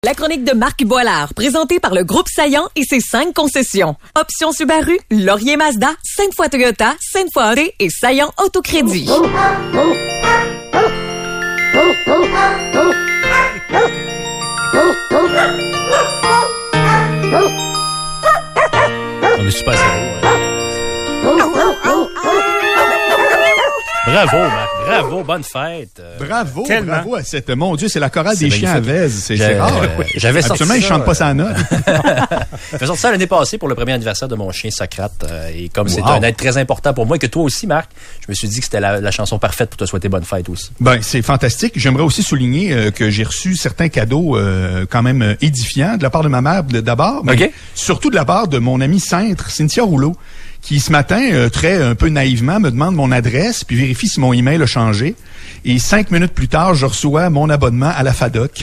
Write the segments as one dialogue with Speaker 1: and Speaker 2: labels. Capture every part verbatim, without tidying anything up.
Speaker 1: La chronique de Marc Boilard, présentée par le groupe Saillant et ses cinq concessions. Option Subaru, Laurier Mazda, Sainte-Foy Toyota, Sainte-Foy Auto et Saillant Autocrédit.
Speaker 2: Oh, mais super sérieux. Bravo, Marc. Bravo. Bonne fête.
Speaker 3: Bravo.
Speaker 2: Tellement.
Speaker 3: Bravo à cette... Mon Dieu, c'est la chorale
Speaker 2: C'est
Speaker 3: des chiens à Vèze. C'est, c'est rare.
Speaker 2: Euh, j'avais sorti
Speaker 3: Absolument,
Speaker 2: ça.
Speaker 3: ils chantent pas sa note.
Speaker 2: J'avais sorti ça l'année passée pour le premier anniversaire de mon chien Socrate. Euh, et comme
Speaker 3: Wow.
Speaker 2: c'est un être très important pour moi et que toi aussi, Marc, je me suis dit que c'était la, la chanson parfaite pour te souhaiter bonne fête aussi.
Speaker 3: Ben, c'est fantastique. J'aimerais aussi souligner euh, que j'ai reçu certains cadeaux euh, quand même euh, édifiants de la part de ma mère d'abord, mais
Speaker 2: OK.
Speaker 3: surtout de la part de mon amie Cintre, Cynthia Rouleau, qui ce matin, euh, très un peu naïvement, me demande mon adresse, puis vérifie si mon email a changé. Et cinq minutes plus tard, je reçois mon abonnement à la FADOC.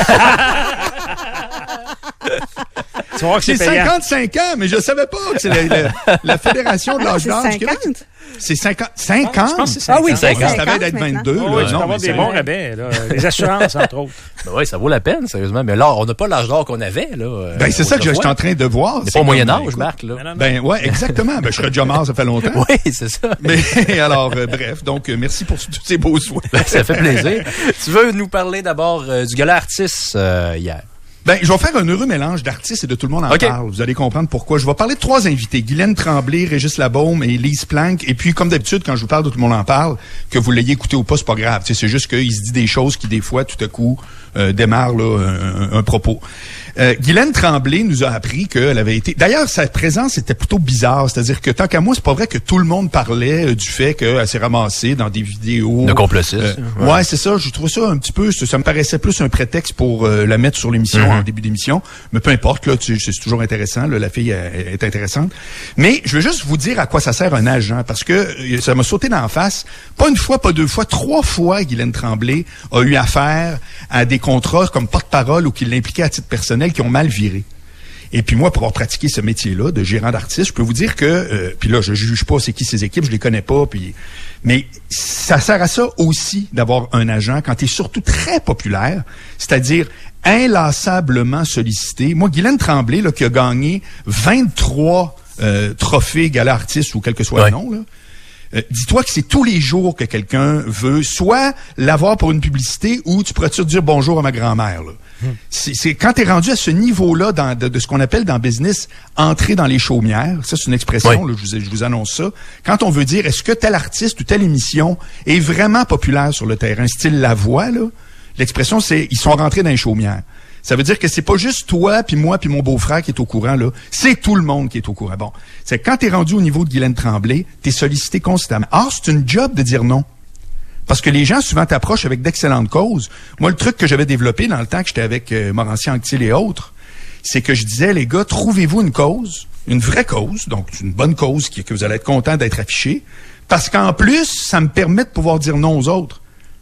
Speaker 4: Tu vas voir que c'est
Speaker 3: J'ai
Speaker 4: payant.
Speaker 3: cinquante-cinq ans, mais je savais pas que c'est la, la, la Fédération de l'âge
Speaker 5: c'est
Speaker 3: d'âge du Québec.
Speaker 5: cinquante?
Speaker 3: C'est cinquante. cinquante?
Speaker 4: Je pense que c'est
Speaker 5: Ah oui,
Speaker 4: cinquante.
Speaker 5: c'est
Speaker 3: Ça avait d'être
Speaker 5: maintenant.
Speaker 3: vingt-deux.
Speaker 4: Oh,
Speaker 3: là.
Speaker 4: oui, tu peux
Speaker 3: Non,
Speaker 4: avoir
Speaker 3: mais
Speaker 4: des
Speaker 3: ça-
Speaker 4: bons rabais, là. Les assurances, entre autres.
Speaker 2: Ben oui, ça vaut la peine, sérieusement. Mais là, on n'a pas l'âge d'or qu'on avait, là. euh,
Speaker 3: Ben, c'est ça que je suis
Speaker 2: autrefois.
Speaker 3: en train de voir.
Speaker 2: C'est
Speaker 3: C'est
Speaker 2: pas au
Speaker 3: comme,
Speaker 2: Moyen-Âge,
Speaker 3: écoute,
Speaker 2: Marc, là.
Speaker 4: Non, non, non.
Speaker 3: Ben, ouais, exactement. Ben, je serais déjà mort, ça fait longtemps.
Speaker 2: Oui, c'est ça.
Speaker 3: Mais, alors, euh, bref. Donc, euh, merci pour tous ces beaux soins.
Speaker 2: Ben, ça fait plaisir. Tu veux nous parler d'abord euh, du gala artiste euh, hier?
Speaker 3: Ben, je vais faire un heureux mélange d'artistes et de tout le monde en
Speaker 2: OK.
Speaker 3: parle. Vous allez comprendre pourquoi. Je vais parler de trois invités. Guylaine Tremblay, Régis Labaume et Lise Planck. Et puis, comme d'habitude, quand je vous parle de tout le monde en parle, que vous l'ayez écouté ou pas, c'est pas grave. Tu sais, c'est juste qu'il se dit des choses qui, des fois, tout à coup, euh, démarrent là, un, un, un propos. Euh, Guylaine Tremblay nous a appris qu'elle avait été... D'ailleurs, sa présence était plutôt bizarre. C'est-à-dire que, tant qu'à moi, c'est pas vrai que tout le monde parlait euh, du fait qu'elle s'est ramassée dans des vidéos...
Speaker 2: De complotisme.
Speaker 3: Euh,
Speaker 2: Ouais.
Speaker 3: ouais, c'est ça. Je trouve ça un petit peu... Ça, ça me paraissait plus un prétexte pour euh, la mettre sur l'émission
Speaker 2: Mm-hmm.
Speaker 3: en début d'émission. Mais peu importe, là, tu sais, c'est toujours intéressant. Là, la fille elle, est intéressante. Mais je veux juste vous dire à quoi ça sert un agent, parce que euh, ça m'a sauté d'en face. Pas une fois, pas deux fois, trois fois, Guylaine Tremblay a eu affaire à des contrats comme porte-parole ou qui l'impliquaient à titre personnel qui ont mal viré. Et puis moi, pour avoir pratiqué ce métier-là de gérant d'artiste, je peux vous dire que, euh, puis là, je juge pas c'est qui ces équipes, je les connais pas, puis mais ça sert à ça aussi d'avoir un agent quand tu es surtout très populaire, c'est-à-dire inlassablement sollicité. Moi, Guylaine Tremblay, là, qui a gagné vingt-trois euh, trophées gala artiste ou quel que soit
Speaker 2: Ouais.
Speaker 3: le nom, là, Euh, dis-toi que c'est tous les jours que quelqu'un veut soit l'avoir pour une publicité ou tu pourrais-tu dire bonjour à ma grand-mère. Là. Hum. C'est, c'est quand tu es rendu à ce niveau-là dans, de, de ce qu'on appelle dans business entrer dans les chaumières, ça c'est une expression,
Speaker 2: Oui.
Speaker 3: là, je, vous, je vous annonce ça, quand on veut dire est-ce que tel artiste ou telle émission est vraiment populaire sur le terrain, style La Voix, là, l'expression c'est ils sont rentrés dans les chaumières. Ça veut dire que c'est pas juste toi, puis moi, puis mon beau-frère qui est au courant, là. C'est tout le monde qui est au courant. Bon, c'est quand t'es rendu au niveau de Guylaine Tremblay, t'es sollicité constamment. Or, c'est une job de dire non. Parce que les gens souvent t'approchent avec d'excellentes causes. Moi, le truc que j'avais développé dans le temps que j'étais avec euh, Morancy-Anctil et autres, c'est que je disais, les gars, trouvez-vous une cause, une vraie cause, donc une bonne cause qui, que vous allez être content d'être affiché, parce qu'en plus, ça me permet de pouvoir dire non aux autres.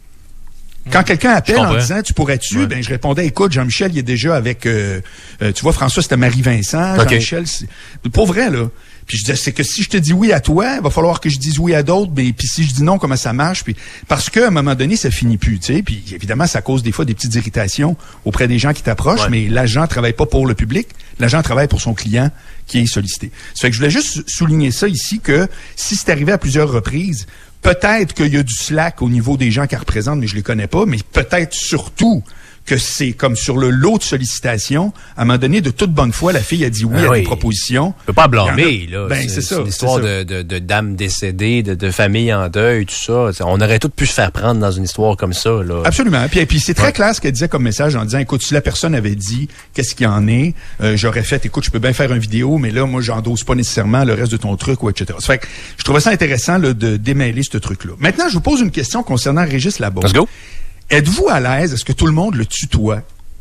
Speaker 3: Quand quelqu'un appelle en disant tu pourrais-tu,
Speaker 2: Ouais.
Speaker 3: ben je répondais écoute Jean-Michel il est déjà avec euh, euh, tu vois François c'était Marie-Vincent,
Speaker 2: Ok.
Speaker 3: Jean-Michel c'est pour vrai là. Puis je disais c'est que si je te dis oui à toi, il va falloir que je dise oui à d'autres, mais puis si je dis non comment ça marche puis parce que à un moment donné ça finit plus, tu sais, puis évidemment ça cause des fois des petites irritations auprès des gens qui t'approchent,
Speaker 2: Ouais.
Speaker 3: mais l'agent travaille pas pour le public, l'agent travaille pour son client qui est sollicité. Ça fait que je voulais juste souligner ça ici que si c'est arrivé à plusieurs reprises, peut-être qu'il y a du slack au niveau des gens qu'elle représente, mais je les connais pas, mais peut-être surtout que c'est comme sur le lot de sollicitations, à un moment donné, de toute bonne foi, la fille a dit oui
Speaker 2: Ah
Speaker 3: à
Speaker 2: oui.
Speaker 3: des propositions.
Speaker 2: On peut pas
Speaker 3: Il y en
Speaker 2: blâmer,
Speaker 3: a-
Speaker 2: là.
Speaker 3: Ben, c'est ça,
Speaker 2: une histoire
Speaker 3: c'est ça.
Speaker 2: de, de, de dames décédées, de, de familles en deuil, tout ça. T'sais, on aurait tout pu se faire prendre dans une histoire comme ça, là.
Speaker 3: Absolument. Puis, puis c'est très
Speaker 2: Ouais.
Speaker 3: clair ce qu'elle disait comme message en disant, écoute, si la personne avait dit qu'est-ce qu'il y en est, euh, j'aurais fait, écoute, je peux bien faire une vidéo, mais là, moi, j'endosse pas nécessairement le reste de ton truc, ou et cetera. Ça fait que je trouvais ça intéressant là, de démêler ce truc-là. Maintenant, je vous pose une question concernant Régis Labaume.
Speaker 2: Let's go.
Speaker 3: Êtes-vous à l'aise? Est-ce que tout le monde le tutoie?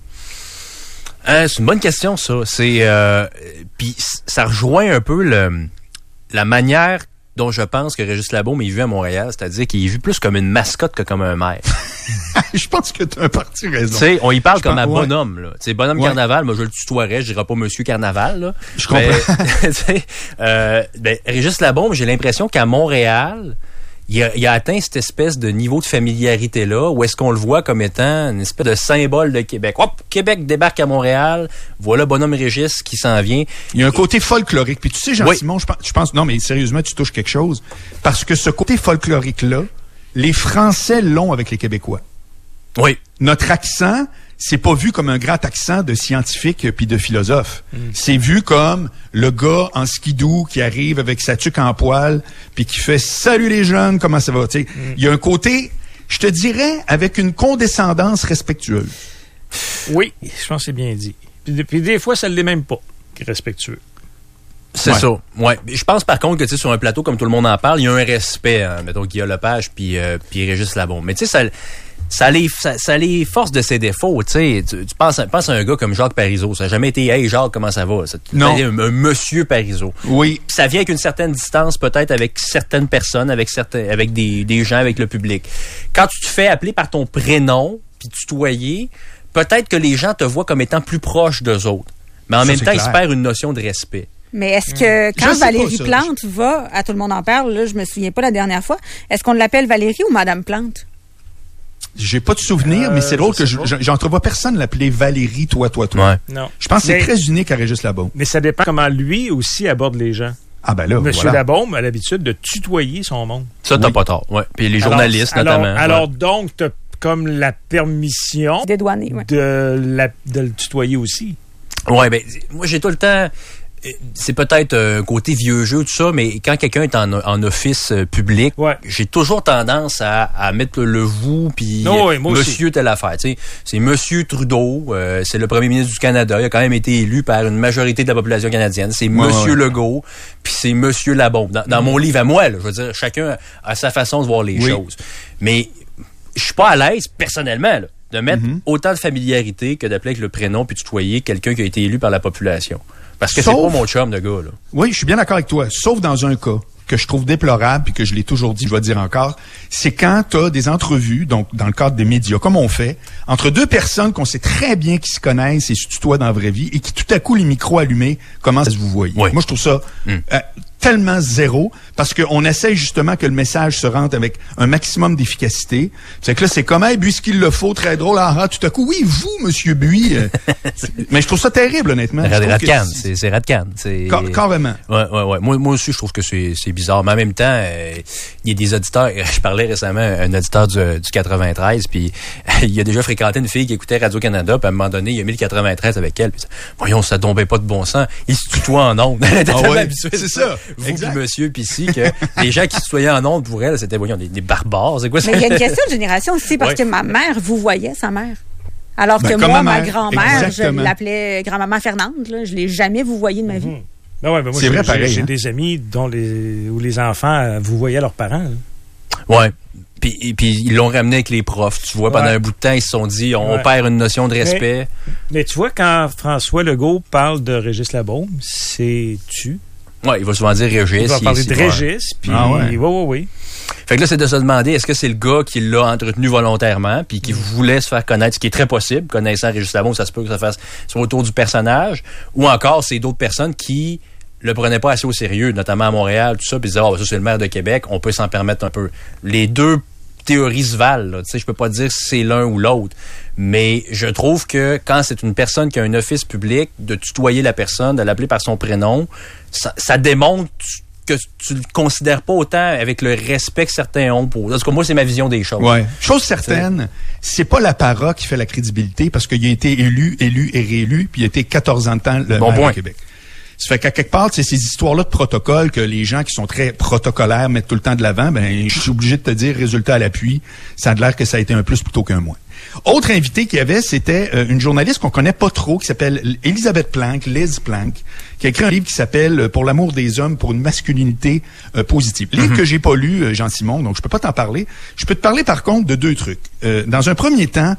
Speaker 2: Euh, c'est une bonne question, ça. C'est euh, puis ça rejoint un peu le la manière dont je pense que Régis Labaume est vu à Montréal, c'est-à-dire qu'il est vu plus comme une mascotte que comme un maire.
Speaker 3: Je pense que tu as un parti raison.
Speaker 2: Tu sais, on y parle
Speaker 3: Je
Speaker 2: comme
Speaker 3: pense-
Speaker 2: à
Speaker 3: ouais.
Speaker 2: bonhomme, là. Tu sais, bonhomme
Speaker 3: Ouais.
Speaker 2: carnaval, moi je le tutoierais, je dirais pas monsieur carnaval, là.
Speaker 3: Je comprends.
Speaker 2: Mais, tu sais, euh, ben, Régis Labaume, j'ai l'impression qu'à Montréal, il a, il a atteint cette espèce de niveau de familiarité-là, où est-ce qu'on le voit comme étant une espèce de symbole de Québec. Hop, Québec débarque à Montréal, voilà Bonhomme Régis qui s'en vient.
Speaker 3: Il y a un côté folklorique. Puis tu sais, Jean-Simon,
Speaker 2: oui.
Speaker 3: je pense, je pense, non, mais sérieusement, tu touches quelque chose. Parce que ce côté folklorique-là, les Français l'ont avec les Québécois.
Speaker 2: Oui.
Speaker 3: Notre accent, c'est pas vu comme un grand accent de scientifique puis de philosophe. Mm. C'est vu comme le gars en skidoo qui arrive avec sa tuque en poil puis qui fait « Salut les jeunes, comment ça va? » Mm. Il y a un côté, je te dirais, avec une condescendance respectueuse.
Speaker 4: Oui, je pense que c'est bien dit. Puis, puis des fois, ça ne l'est même pas, respectueux.
Speaker 2: C'est ouais. ça. Ouais. Je pense par contre que tu sais sur un plateau comme tout le monde en parle, il y a un respect, hein, mettons Guillaume Lepage puis euh, puis Régis Labaume. Mais tu sais ça ça les ça, ça les force de ses défauts, tu sais. Tu, tu penses penses à un gars comme Jacques Parizeau, ça n'a jamais été hey Jacques, comment ça va? Ça,
Speaker 3: non.
Speaker 2: Un, un monsieur Parizeau.
Speaker 3: Oui.
Speaker 2: Ça vient avec une certaine distance peut-être avec certaines personnes, avec certains avec des des gens, avec le public. Quand tu te fais appeler par ton prénom puis tutoyer, peut-être que les gens te voient comme étant plus proche d'eux autres. Mais en ça, même temps, clair. Ils se perdent une notion de respect.
Speaker 5: Mais est-ce que quand Valérie pas, Plante va, à Tout le monde en parle, là, je me souviens pas la dernière fois, est-ce qu'on l'appelle Valérie ou Madame Plante?
Speaker 3: J'ai pas de souvenir, euh, mais c'est drôle que je, j'entrevois personne l'appeler Valérie, toi, toi, toi.
Speaker 2: Ouais.
Speaker 3: Non. Je pense que c'est très unique à Régis Labaume.
Speaker 4: Mais ça dépend comment lui aussi aborde les gens.
Speaker 3: Ah ben là,
Speaker 4: Monsieur
Speaker 3: voilà.
Speaker 4: Labaume a l'habitude de tutoyer son monde.
Speaker 2: Ça, t'as
Speaker 3: oui.
Speaker 2: pas tort. Ouais. Puis les journalistes,
Speaker 4: alors,
Speaker 2: notamment.
Speaker 4: Alors, alors
Speaker 2: ouais.
Speaker 4: donc, t'as comme la permission
Speaker 5: Dédouaner, ouais.
Speaker 4: de, la, de le tutoyer aussi.
Speaker 2: Ouais, ben moi j'ai tout le temps. C'est peut-être un côté vieux jeu, tout ça, mais quand quelqu'un est en, en office public,
Speaker 4: ouais.
Speaker 2: j'ai toujours tendance à, à mettre le vous puis
Speaker 4: oh oui,
Speaker 2: monsieur telle affaire. Tu sais, c'est Monsieur Trudeau, euh, c'est le premier ministre du Canada, il a quand même été élu par une majorité de la population canadienne. C'est ouais, Monsieur ouais. Legault, puis c'est Monsieur Labaume. Dans, dans mmh. mon livre à moi, là, je veux dire, chacun a sa façon de voir les oui. choses. Mais je suis pas à l'aise personnellement là, de mettre mm-hmm. autant de familiarité que d'appeler avec le prénom puis tutoyer quelqu'un qui a été élu par la population. Parce que Sauf, c'est pas mon chum de gars, là.
Speaker 3: Oui, je suis bien d'accord avec toi. Sauf dans un cas que je trouve déplorable puis que je l'ai toujours dit, je vais dire encore, c'est quand tu as des entrevues, donc dans le cadre des médias, comme on fait, entre deux personnes qu'on sait très bien qui se connaissent et se tutoient dans la vraie vie et qui tout à coup, les micros allumés, commencent à se vous voyer. Oui. Moi, je trouve ça mm. euh, tellement zéro parce qu'on essaie justement que le message se rende avec un maximum d'efficacité. C'est que là, c'est comme, hey, Buis qu'il le faut, très drôle. Ah, ah, tout à coup, oui, vous, Monsieur Buis. Euh, mais je trouve ça terrible, honnêtement.
Speaker 2: Radcan, c'est, c'est Radcan. C'est...
Speaker 3: Car- carrément.
Speaker 2: Ouais, ouais, ouais. Moi, moi aussi, je trouve que c'est, c'est bizarre. Mais en même temps, euh, il y a des auditeurs. Je parlais récemment à un auditeur du, du quatre-vingt-treize, puis il a déjà fréquenté une fille qui écoutait Radio-Canada, puis à un moment donné, il a mis le quatre-vingt-treize avec elle. Puis, voyons, ça tombait pas de bon sens. Il se tutoie en ondes. Elle était
Speaker 3: ah
Speaker 2: tellement
Speaker 3: ouais,
Speaker 2: habituée.
Speaker 3: C'est ça.
Speaker 2: Vous puis monsieur puis ici que les gens qui se tutoyaient en ondes pour elle, c'était voyons des, des barbares. C'est quoi ça?
Speaker 5: Mais il y a une question de génération aussi parce ouais. que ma mère vous voyait sa mère. Alors que
Speaker 3: ben,
Speaker 5: moi,
Speaker 3: ma,
Speaker 5: ma grand-mère,
Speaker 3: exactement.
Speaker 5: je l'appelais grand-maman Fernande. Là. Je l'ai jamais vous voyé de ma vie.
Speaker 4: Mm-hmm. Ben ouais, ben moi,
Speaker 3: c'est
Speaker 4: j'ai,
Speaker 3: vrai,
Speaker 4: j'ai,
Speaker 3: pareil.
Speaker 4: J'ai
Speaker 3: hein?
Speaker 4: des amis dont les, où les enfants vous voyaient leurs parents. Hein.
Speaker 2: Ouais. Puis, et puis ils l'ont ramené avec les profs. Tu vois, ouais. pendant un bout de temps, ils se sont dit, on ouais. perd une notion de respect.
Speaker 4: Mais, mais tu vois, quand François Legault parle de Régis Labaume, c'est tu.
Speaker 2: Oui, il va souvent dire Régis.
Speaker 4: Il va parler
Speaker 2: il,
Speaker 4: de Régis, puis
Speaker 3: ah ouais.
Speaker 4: oui, oui, oui.
Speaker 2: Fait que là, c'est de se demander, est-ce que c'est le gars qui l'a entretenu volontairement, puis qui mmh. voulait se faire connaître, ce qui est très possible, connaissant Régis Labaume, ça se peut que ça fasse soit autour du personnage, ou encore c'est d'autres personnes qui le prenaient pas assez au sérieux, notamment à Montréal, tout ça, puis disaient, oh, ça c'est le maire de Québec, on peut s'en permettre un peu. Les deux théories se valent, tu sais, je peux pas dire si c'est l'un ou l'autre, mais je trouve que quand c'est une personne qui a un office public, de tutoyer la personne, de l'appeler par son prénom, ça, ça démontre que tu le considères pas autant avec le respect que certains ont pour. En tout cas, moi, c'est ma vision des choses.
Speaker 3: Ouais. Chose certaine, c'est pas l'apparat qui fait la crédibilité parce qu'il a été élu, élu et réélu, puis il a été quatorze ans de temps le
Speaker 2: bon
Speaker 3: maire
Speaker 2: point.
Speaker 3: de Québec. Ça fait qu'à quelque part, c'est ces histoires-là de protocole que les gens qui sont très protocolaires mettent tout le temps de l'avant, ben, je suis obligé de te dire, résultat à l'appui, ça a l'air que ça a été un plus plutôt qu'un moins. Autre invité qu'il y avait, c'était euh, une journaliste qu'on connaît pas trop, qui s'appelle Elisabeth Plank, Liz Plank, qui a écrit un livre qui s'appelle « Pour l'amour des hommes, pour une masculinité euh, positive ». Livre mm-hmm. que j'ai pas lu, euh, Jean-Simon, donc je peux pas t'en parler. Je peux te parler par contre de deux trucs. Euh, dans un premier temps,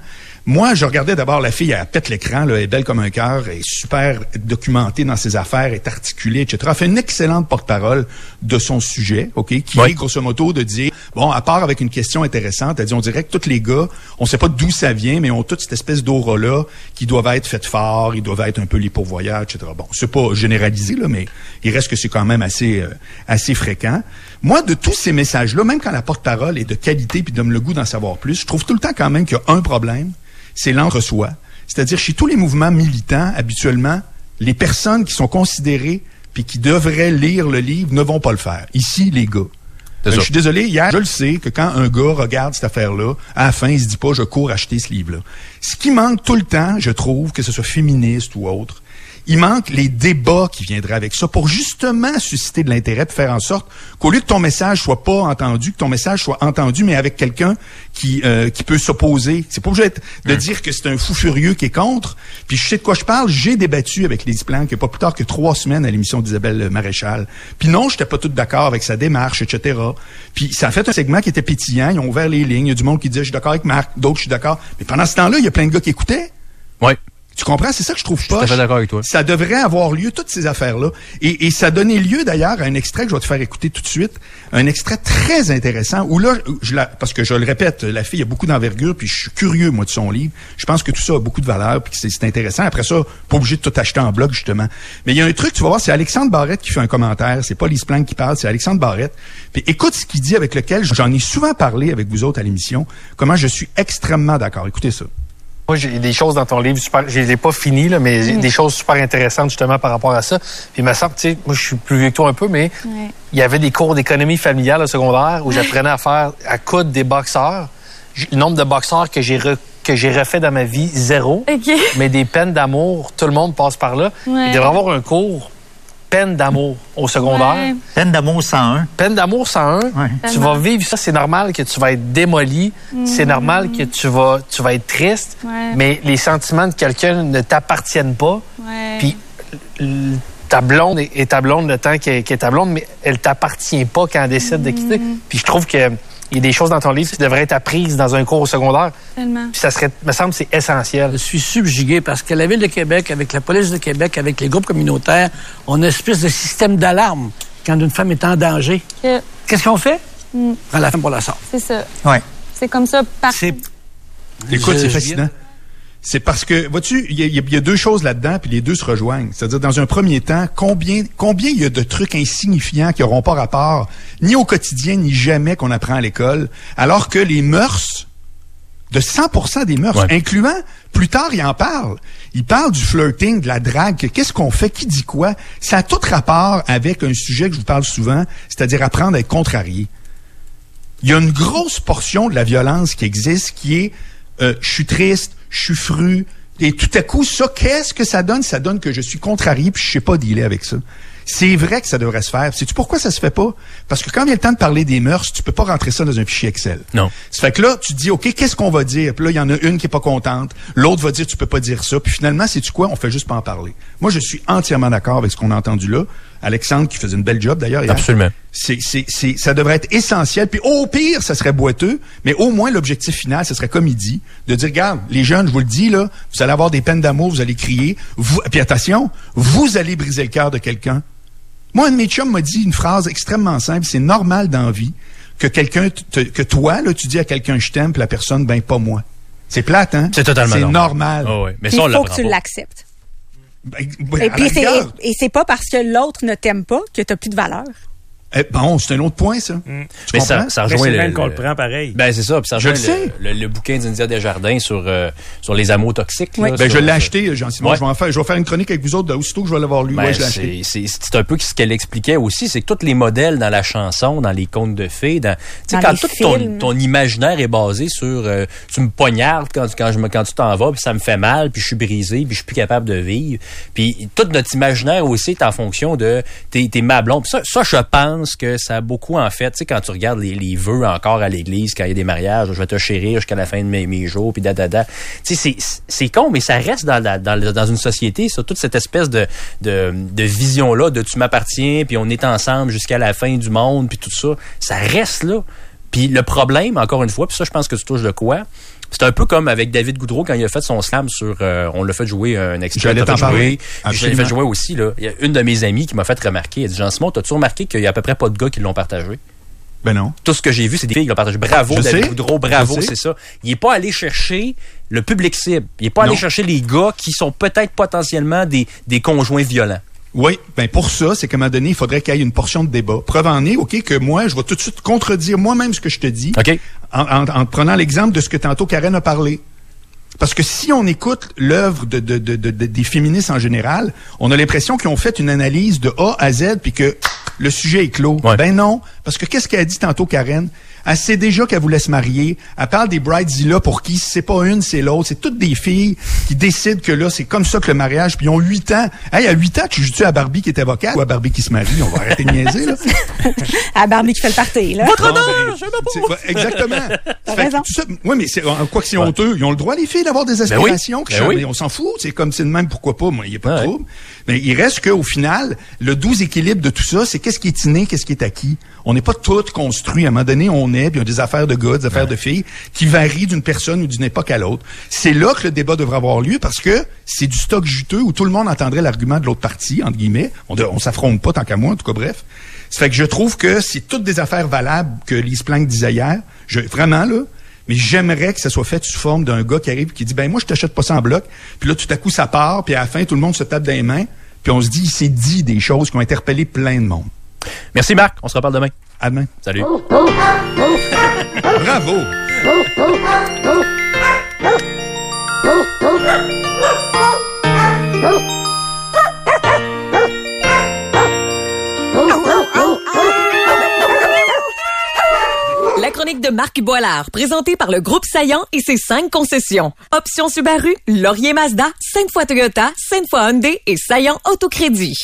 Speaker 3: Moi, je regardais d'abord la fille, elle pète l'écran, là, elle est belle comme un cœur, elle est super documentée dans ses affaires, elle est articulée, et cetera. Elle fait une excellente porte-parole de son sujet, OK, qui
Speaker 2: oui.
Speaker 3: est grosso modo de dire, bon, à part avec une question intéressante, elle dit, on dirait que tous les gars, on sait pas d'où ça vient, mais ont toute cette espèce d'aura-là qui doivent être faites fort, ils doivent être un peu les pourvoyeurs, et cetera. Bon, c'est pas généralisé, là, mais il reste que c'est quand même assez, euh, assez fréquent. Moi, de tous ces messages-là, même quand la porte-parole est de qualité puis donne le goût d'en savoir plus, je trouve tout le temps quand même qu'il y a un problème, c'est l'entre-soi. C'est-à-dire, chez tous les mouvements militants, habituellement, les personnes qui sont considérées puis qui devraient lire le livre ne vont pas le faire. Ici, les gars. Euh, je suis désolé, hier, je le sais que quand un gars regarde cette affaire-là, à la fin, il se dit pas « je cours acheter ce livre-là ». Ce qui manque tout le temps, je trouve, que ce soit féministe ou autre, il manque les débats qui viendraient avec ça pour justement susciter de l'intérêt, pour faire en sorte qu'au lieu que ton message soit pas entendu, que ton message soit entendu, mais avec quelqu'un qui euh, qui peut s'opposer. C'est pas obligé de mmh. dire que c'est un fou furieux qui est contre. Puis je sais de quoi je parle. J'ai débattu avec Lise Plante, il y a pas plus tard que trois semaines à l'émission d'Isabelle Maréchal. Puis non, j'étais pas tout d'accord avec sa démarche, et cetera. Puis ça a fait un segment qui était pétillant. Ils ont ouvert les lignes. Il y a du monde qui disait « je suis d'accord avec Marc », d'autres « je suis d'accord ». Mais pendant ce temps-là, il y a plein de gars qui écoutaient.
Speaker 2: Oui.
Speaker 3: Tu comprends? C'est ça que je trouve pas.
Speaker 2: Je suis d'accord avec toi.
Speaker 3: Ça devrait avoir lieu, toutes ces affaires-là. Et, et ça donnait lieu, d'ailleurs, à un extrait que je vais te faire écouter tout de suite. Un extrait très intéressant où là, je la, parce que je le répète, la fille a beaucoup d'envergure, puis je suis curieux, moi, de son livre. Je pense que tout ça a beaucoup de valeur, puis que c'est, c'est intéressant. Après ça, pas obligé de tout acheter en bloc, justement. Mais il y a un truc, tu vas voir, c'est Alexandre Barrette qui fait un commentaire. C'est pas Lise Plante qui parle, c'est Alexandre Barrette. Puis écoute ce qu'il dit, avec lequel j'en ai souvent parlé avec vous autres à l'émission, comment je suis extrêmement d'accord. Écoutez ça.
Speaker 6: Moi, j'ai des choses dans ton livre super. Je les ai pas finies, là, mais j'ai mmh. des choses super intéressantes justement par rapport à ça. Puis il me semble, tu sais, moi, je suis plus vieux que toi un peu, mais ouais. il y avait des cours d'économie familiale au secondaire où j'apprenais à faire, à coudre des boxeurs. Le nombre de boxeurs que j'ai re, que j'ai refait dans ma vie, zéro. Okay. Mais des peines d'amour, tout le monde passe par là. Ouais. Il devrait y avoir un cours peine d'amour au secondaire. Ouais.
Speaker 7: Peine d'amour cent un.
Speaker 6: Peine d'amour cent un. Ouais. Tu vas vivre ça. C'est normal que tu vas être démoli. Mmh. C'est normal que tu vas, tu vas être triste. Ouais. Mais les sentiments de quelqu'un ne t'appartiennent pas. Ouais. Puis ta blonde est ta blonde le temps qu'elle est ta blonde, mais elle t'appartient pas quand elle décide mmh. de quitter. Puis je trouve que il y a des choses dans ton livre qui devraient être apprises dans un cours au secondaire. Tellement. Puis ça serait, me semble, que c'est essentiel.
Speaker 4: Je suis subjugué parce que la Ville de Québec, avec la police de Québec, avec les groupes communautaires, on a une espèce de système d'alarme quand une femme est en danger. Que... Qu'est-ce qu'on fait? Mm. Prends la femme pour la sorte.
Speaker 8: C'est ça.
Speaker 3: Ouais.
Speaker 8: C'est comme ça partout.
Speaker 3: C'est... Écoute, je, c'est fascinant. C'est parce que, vois-tu, il y, y, y a deux choses là-dedans, puis les deux se rejoignent. C'est-à-dire, dans un premier temps, combien combien il y a de trucs insignifiants qui n'auront pas rapport ni au quotidien, ni jamais qu'on apprend à l'école, alors que les mœurs, de cent pour cent des mœurs, ouais. incluant, plus tard, il en parle. Il parle du flirting, de la drague, qu'est-ce qu'on fait, qui dit quoi. Ça a tout rapport avec un sujet que je vous parle souvent, c'est-à-dire apprendre à être contrarié. Il y a une grosse portion de la violence qui existe, qui est euh, « je suis triste », je suis fru, et tout à coup, ça, qu'est-ce que ça donne? Ça donne que je suis contrarié, puis je sais pas dealer avec ça. C'est vrai que ça devrait se faire. Sais-tu pourquoi ça se fait pas? Parce que quand vient le temps de parler des mœurs, tu peux pas rentrer ça dans un fichier Excel.
Speaker 2: Non.
Speaker 3: Ça fait que là, tu te dis, OK, qu'est-ce qu'on va dire? Puis là, il y en a une qui est pas contente. L'autre va dire, tu peux pas dire ça. Puis finalement, sais-tu quoi? On fait juste pas en parler. Moi, je suis entièrement d'accord avec ce qu'on a entendu là. Alexandre, qui faisait une belle job d'ailleurs.
Speaker 2: Absolument.
Speaker 3: C'est, c'est, c'est, ça devrait être essentiel. Puis au pire, ça serait boiteux, mais au moins l'objectif final, ce serait comme il dit, de dire, regarde, les jeunes, je vous le dis, là, vous allez avoir des peines d'amour, vous allez crier. Vous, puis attention, vous allez briser le cœur de quelqu'un. Moi, un de mes chums m'a dit une phrase extrêmement simple, c'est normal dans la vie que quelqu'un, te, que toi, là, tu dis à quelqu'un, je t'aime, puis la personne, ben, pas moi. C'est plate, hein?
Speaker 2: C'est totalement
Speaker 3: c'est
Speaker 2: normal.
Speaker 3: normal.
Speaker 2: Oh, oui. Mais
Speaker 5: ça,
Speaker 2: on
Speaker 5: il faut que tu pas. l'acceptes.
Speaker 3: Ben, ben,
Speaker 5: et puis c'est, et, et c'est pas parce que l'autre ne t'aime pas que t'as plus de valeur.
Speaker 3: Eh, bon, c'est un autre point, ça.
Speaker 2: Mm. Mais ça, ça rejoint
Speaker 4: mais c'est
Speaker 2: le,
Speaker 4: même
Speaker 2: le,
Speaker 4: qu'on le prend pareil.
Speaker 2: Ben, c'est ça. Puis ça rejoint
Speaker 3: je
Speaker 2: le,
Speaker 3: le,
Speaker 2: le, le bouquin d'India Desjardins sur, euh, sur les amours toxiques.
Speaker 5: Oui.
Speaker 2: Là,
Speaker 3: ben,
Speaker 2: sur,
Speaker 3: je l'ai acheté, Jean-Simon.
Speaker 2: Ouais.
Speaker 3: Je vais en faire, je vais faire une chronique avec vous autres, aussitôt que je vais l'avoir lu.
Speaker 2: Ben,
Speaker 3: ouais, je l'ai
Speaker 2: c'est,
Speaker 3: acheté.
Speaker 2: c'est, c'est un peu ce qu'elle expliquait aussi, c'est que tous les modèles dans la chanson, dans les contes de fées, dans, dans quand tout ton, ton imaginaire est basé sur, euh, tu me poignardes quand, quand, je me, quand tu t'en vas, puis ça me fait mal, puis je suis brisé, puis je suis plus capable de vivre. Puis tout notre imaginaire aussi est en fonction de t'es, t'es ma blonde. Puis ça, ça, je pense que ça a beaucoup, en fait, tu sais, quand tu regardes les, les vœux encore à l'église, quand il y a des mariages, je vais te chérir jusqu'à la fin de mes, mes jours, puis da, da, da. Tu sais, c'est, c'est con, mais ça reste dans, la, dans, dans une société, ça, toute cette espèce de, de, de vision-là, de tu m'appartiens, puis on est ensemble jusqu'à la fin du monde, puis tout ça. Ça reste là. Puis le problème, encore une fois, puis ça, je pense que tu touches de quoi? C'est un peu comme avec David Goudreau quand il a fait son slam sur... Euh, on l'a fait jouer un extrait.
Speaker 3: J'allais t'en parler.
Speaker 2: Je l'ai fait jouer aussi. Là. Il y a une de mes amies qui m'a fait remarquer. Elle dit, Jean-Simon, t'as-tu remarqué qu'il y a à peu près pas de gars qui l'ont partagé?
Speaker 3: Ben non.
Speaker 2: Tout ce que j'ai vu, c'est des filles qui l'ont partagé. Bravo,
Speaker 3: je
Speaker 2: David
Speaker 3: sais,
Speaker 2: Goudreau, bravo, c'est ça. Il est pas allé chercher le public cible. Il est pas non. allé chercher les gars qui sont peut-être potentiellement des, des conjoints violents.
Speaker 3: Oui, ben pour ça, c'est qu'à un moment donné, il faudrait qu'il y ait une portion de débat. Preuve en est, OK, que moi, je vais tout de suite contredire moi-même ce que je te dis.
Speaker 2: OK.
Speaker 3: En, en, en prenant l'exemple de ce que tantôt Karen a parlé. Parce que si on écoute l'œuvre de, de, de, de, de, des féministes en général, on a l'impression qu'ils ont fait une analyse de A à Z puis que le sujet est clos. Ouais. Ben non, parce que qu'est-ce qu'elle a dit tantôt, Karen? Elle sait déjà qu'elle voulait se marier. Elle parle des bridezillas pour qui c'est pas une, c'est l'autre. C'est toutes des filles qui décident que là, c'est comme ça que le mariage. Puis ils ont huit ans. Hey, à huit ans, tu joues-tu à Barbie qui est avocate ou à Barbie qui se marie? On va arrêter de niaiser, là.
Speaker 5: À Barbie qui fait le party, là.
Speaker 2: Votre honneur, je
Speaker 3: sais pas. Exactement. Fait que tout ça, oui, mais c'est, quoi que c'est ouais. honteux. Ils ont le droit, les filles, d'avoir des aspirations. Ben oui. Ben oui. On s'en fout. C'est comme c'est de même, pourquoi pas? Moi, il n'y a pas ouais. de trouble. Mais il reste qu'au final, le doux équilibre de tout ça, c'est qu'est-ce qui est inné, qu'est-ce qui est acquis. On n'est pas tout construit. À un moment donné, on est, puis il y a des affaires de gars, des affaires ouais. de filles, qui varient d'une personne ou d'une époque à l'autre. C'est là que le débat devrait avoir lieu, parce que c'est du stock juteux où tout le monde entendrait l'argument de l'autre partie, entre guillemets. On, on s'affronte pas tant qu'à moi, en tout cas, bref. Ça fait que je trouve que c'est toutes des affaires valables que Lise Plank disait hier. Je, vraiment, là. Mais j'aimerais que ça soit fait sous forme d'un gars qui arrive et qui dit, ben moi, je t'achète pas ça en bloc. Puis là, tout à coup, ça part, puis à la fin, tout le monde se tape dans les mains. Puis on se dit, il s'est dit des choses qui ont interpellé plein de monde.
Speaker 2: Merci, Marc. On se reparle demain.
Speaker 3: À demain.
Speaker 2: Salut.
Speaker 3: Bravo.
Speaker 1: La chronique de Marc Boilard, présentée par le Groupe Saillant et ses cinq concessions. Option Subaru, Laurier Mazda, Sainte-Foy Toyota, Sainte-Foy Hyundai et Saillant Autocrédit.